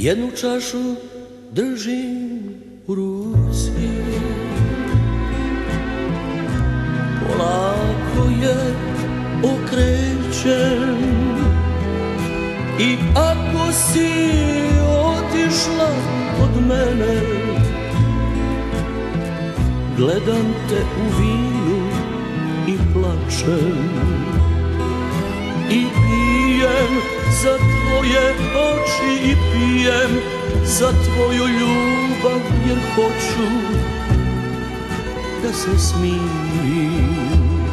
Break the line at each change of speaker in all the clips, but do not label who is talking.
Jednu čašu držim u ruci, polako je okrećem, i ako si otišla od mene, gledam te u vinu i plačem, i pijem za tvoje oči, i pijem za tvoju ljubav, jer hoću da se smirim.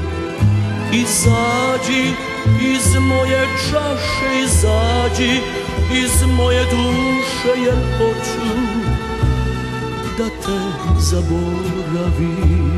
Izađi iz moje čaše, izađi iz moje duše, jer hoću da te zaboravim.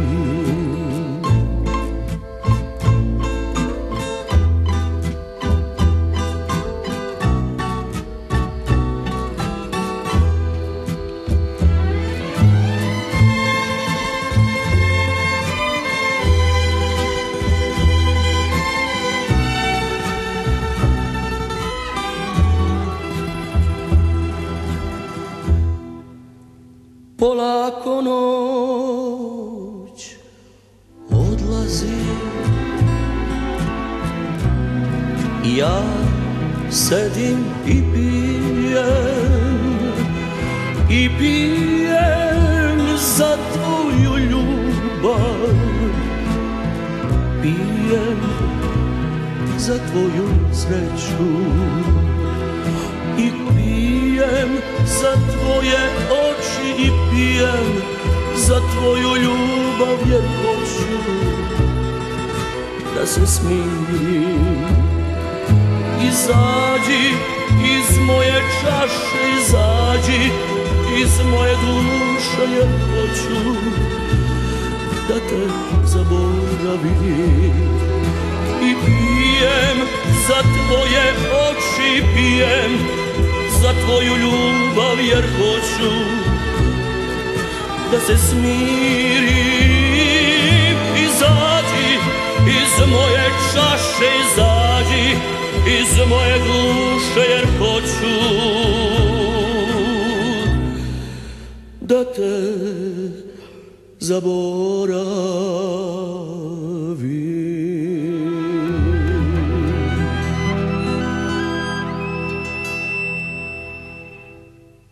Polako noć odlazi, ja sedim i pijem za tvoju ljubav, pijem za tvoju sreću, i pijem za tvoje oči, i pijem za tvoju ljubav, jer hoću da se smirim. Izađi iz moje čaše, izađi iz moje duše, jer hoću da te zaboravim. I pijem za tvoje oči, pijem za tvoju ljubav, jer hoću da se smirim. Izađi iz moje čaše, izađi iz moje duše, jer hoću da te zaboravim.